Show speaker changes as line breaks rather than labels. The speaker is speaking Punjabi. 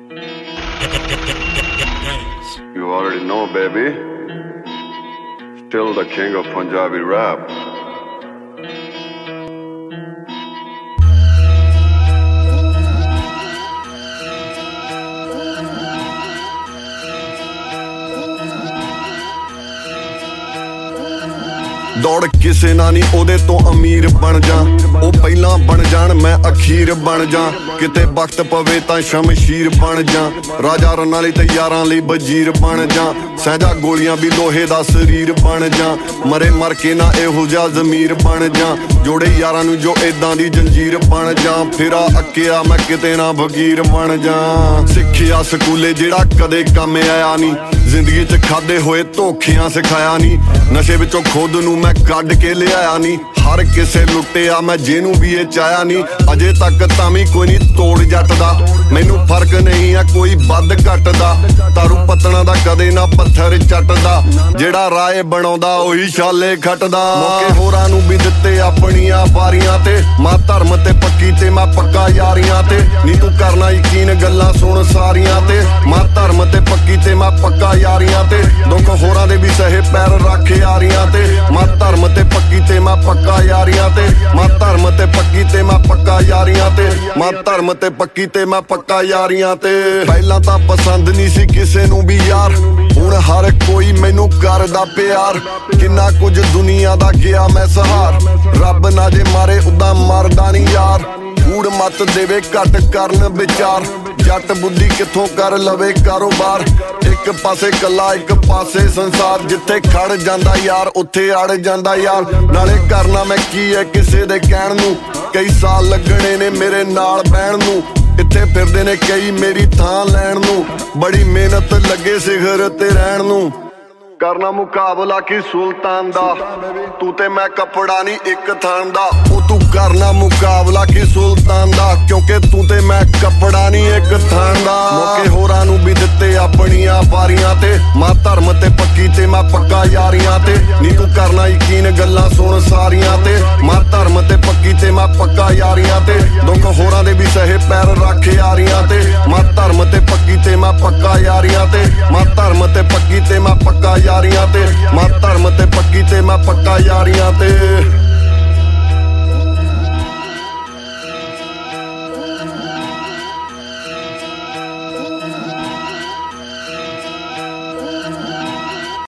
You already know, baby. Still the king of Punjabi rap.
ਦੌੜ ਕਿਸੇ ਨਾ ਨਹੀਂ ਉਹਦੇ ਤੋਂ ਅਮੀਰ ਬਣ ਜਾ, ਉਹ ਪਹਿਲਾਂ ਬਣ ਜਾਣ ਮੈਂ ਅਖੀਰ ਬਣ ਜਾ। ਕਿਤੇ ਵਕਤ ਪਵੇ ਤਾਂ ਸ਼ਮਸ਼ੀਰ ਬਣ ਜਾ, ਰਾਜਾ ਰਨਾਂ ਲਈ ਤੇ ਯਾਰਾਂ ਲਈ ਵਜ਼ੀਰ ਬਣ ਜਾ। ਸਹਿਜਾ ਗੋਲੀਆਂ ਵੀ ਲੋਹੇ ਦਾ ਸਰੀਰ ਬਣ ਜਾ, ਮਰੇ ਮਰ ਕੇ ਨਾ ਇਹੋ ਜਿਹਾ ਜ਼ਮੀਰ ਬਣ ਜਾ। ਜੋੜੇ ਯਾਰਾਂ ਨੂੰ ਜੋ ਏਦਾਂ ਦੀ ਜੰਜੀਰ ਬਣ ਜਾ, ਫਿਰਾ ਅੱਕਿਆ ਮੈਂ ਕਿਤੇ ਨਾ ਫਕੀਰ ਬਣ ਜਾ। ਸਿੱਖਿਆ ਸਕੂਲੇ ਜਿਹੜਾ ਕਦੇ ਕੰਮ ਆਇਆ ਨਹੀਂ, ਜ਼ਿੰਦਗੀ 'ਚ ਖਾਦੇ ਹੋਏ ਧੋਖਿਆਂ ਸਿਖਾਇਆ ਨਹੀਂ। ਨਸ਼ੇ ਵਿੱਚੋਂ ਖੁਦ ਨੂੰ ਮੈਂ ਕੱਢ ਕੇ ਲਿਆਇਆ ਨਹੀਂ, ਹਰ ਕਿਸੇ ਲੁੱਟਿਆ ਮੈਂ ਜਿਹਨੂੰ ਵੀ ਇਹ ਚਾਹਿਆ ਨਹੀਂ। ਅਜੇ ਤੱਕ ਤਾਂ ਵੀ ਕੋਈ ਨਹੀਂ ਤੋੜ ਜੱਟ ਦਾ, ਮੈਨੂੰ ਫਰਕ ਨਹੀਂ ਆ ਕੋਈ ਵੱਧ ਘੱਟ ਦਾ। ਤਾਰੂ ਪਤਣਾ ਦਾ ਕਦੇ ਨਾ ਪੱਥਰ ਚੱਟਦਾ, ਜਿਹੜਾ ਰਾਏ ਬਣਾਉਂਦਾ ਉਹੀ ਛਾਲੇ ਖੱਟਦਾ। ਮੌਕੇ ਹੋਰਾਂ ਨੂੰ ਵੀ ਦਿੱਤੇ ਆਪਣੀਆਂ ਵਾਰੀਆਂ ਤੇ, ਮਾਂ ਧਰਮ ਤੇ ਪੱਕੀ ਤੇ ਮੈਂ ਪੱਕਾ ਯਾਰੀਆਂ ਤੇ। ਨੀ ਤੂੰ ਕਰਨਾ ਯਕੀਨ ਗੱਲਾਂ ਸੁਣ ਸਾਰੀਆਂ ਤੇ, ਮਾਂ ਧਰਮ ਤੇ ਪੱਕੀ ਤੇ ਮੈਂ ਪੱਕਾ ਯਾਰੀਆਂ ਤੇ। ਦੁੱਖ ਹੋਰਾਂ ਦੇ ਵੀ ਸਹੇ ਪੈਰ ਰੱਖ ਯਾਰੀਆਂ ਤੇ, ਮਾਂ ਧਰਮ ਤੇ ਪੱਕੀ ਤੇ ਮੈਂ ਪੱਕਾ ਯਾਰੀਆਂ ਤੇ। ਮਾਂ ਧਰਮ ਤੇ ਪੱਕੀ ਤੇ ਮੈਂ ਪੱਕਾ ਯਾਰੀਆਂ ਤੇ, ਮਾਂ ਧਰਮ ਤੇ ਪੱਕੀ ਤੇ ਮੈਂ ਪੱਕਾ ਯਾਰੀਆਂ ਤੇ। ਪਹਿਲਾਂ ਤਾਂ ਪਸੰਦ ਨਹੀਂ ਸੀ ਕਿਸੇ ਨੂੰ ਵੀ ਯਾਰ, ਹੁਣ ਹਰ ਕੋਈ ਮੈਨੂੰ ਕਰਦਾ ਪਿਆਰ। ਕਿੰਨਾ ਕੁਝ ਦੁਨੀਆ ਦਾ ਗਿਆ ਮੈਂ ਸਹਾਰ, ਰੱਬ ਨਾ ਜੇ ਮਾਰੇ ਉਦਾਂ ਮਰਦਾ ਨਹੀਂ ਯਾਰ। ਕੂੜ ਮੱਤ ਦੇਵੇ ਘੱਟ ਕਰਨ ਵਿਚਾਰ, ਜੱਟ ਬੁੱਧੀ ਕਿੱਥੋਂ ਕਰ ਲਵੇ ਕਾਰੋਬਾਰ। ਇੱਕ ਪਾਸੇ ਕੱਲਾ ਇੱਕ ਪਾਸੇ ਸੰਸਾਰ, ਜਿੱਥੇ ਖੜ ਜਾਂਦਾ ਯਾਰ ਉੱਥੇ ਅੜ ਜਾਂਦਾ ਯਾਰ। ਨਾਲੇ ਕਰਨਾ ਮੈਂ ਕੀ ਹੈ ਕਿਸੇ ਦੇ ਕਹਿਣ ਨੂੰ, ਕਈ ਸਾਲ ਲੱਗਣੇ ਨੇ ਮੇਰੇ ਨਾਲ ਬਹਿਣ ਨੂੰ। ਇੱਥੇ ਫਿਰਦੇ ਨੇ ਕਈ ਮੇਰੀ ਥਾਂ ਲੈਣ ਨੂੰ, ਬੜੀ ਮਿਹਨਤ ਲੱਗੇ ਸਿਖਰ ਤੇ ਰਹਿਣ ਨੂੰ। ਕਰਨਾ ਮੁਕਾਬਲਾ ਕੀ ਸੁਲਤਾਨ ਦਾ, ਤੂੰ ਤੇ ਮੈਂ ਕੱਪੜਾ ਨਹੀਂ ਇੱਕ ਥਾਨ ਦਾ। ਉਹ ਤੂੰ ਕਰਨਾ ਮੁਕਾਬਲਾ ਕੀ ਸੁਲਤਾਨ ਦਾ, ਕਿਉਂਕਿ ਤੂੰ ਤੇ ਮੈਂ ਕੱਪੜਾ ਨਹੀਂ ਇੱਕ ਥਾਨ ਦਾ। ਮੌਕੇ ਹੋਰਾਂ ਨੂੰ ਵੀ ਦਿੱਤੇ ਆਪਣੀਆਂ ਵਾਰੀਆਂ ਤੇ, ਮਾਂ ਧਰਮ ਤੇ ਪੱਕੀ ਤੇ ਮੈਂ ਪੱਕਾ ਯਾਰੀਆਂ ਤੇ। ਨੀ ਤੂੰ ਕਰਨਾ ਯਕੀਨ ਗੱਲਾਂ ਸੁਣ ਸਾਰੀਆਂ ਤੇ, ਮਾਂ ਧਰਮ ਤੇ ਪੱਕੀ ਤੇ ਮੈਂ ਪੱਕਾ ਯਾਰੀਆਂ ਤੇ। ਦੁੱਖ ਹੋਰਾਂ ਦੇ ਵੀ ਸਹੇ ਪੈਰ ਰੱਖ ਯਾਰੀਆਂ ਤੇ, ਮਾਂ ਧਰਮ ਤੇ ਪੱਕੀ ਤੇ ਮੈਂ ਪੱਕਾ ਯਾਰੀਆਂ ਤੇ। ਮਾਂ ਧਰਮ ਤੇ ਪੱਕੀ ਤੇ ਮੈਂ ਪੱਕਾ ਯਾਰੀਆਂ ਤੇ, ਮਾਂ ਧਰਮ ਤੇ ਪੱਕੀ ਤੇ ਮੈਂ ਪੱਕਾ ਯਾਰੀਆਂ ਤੇ।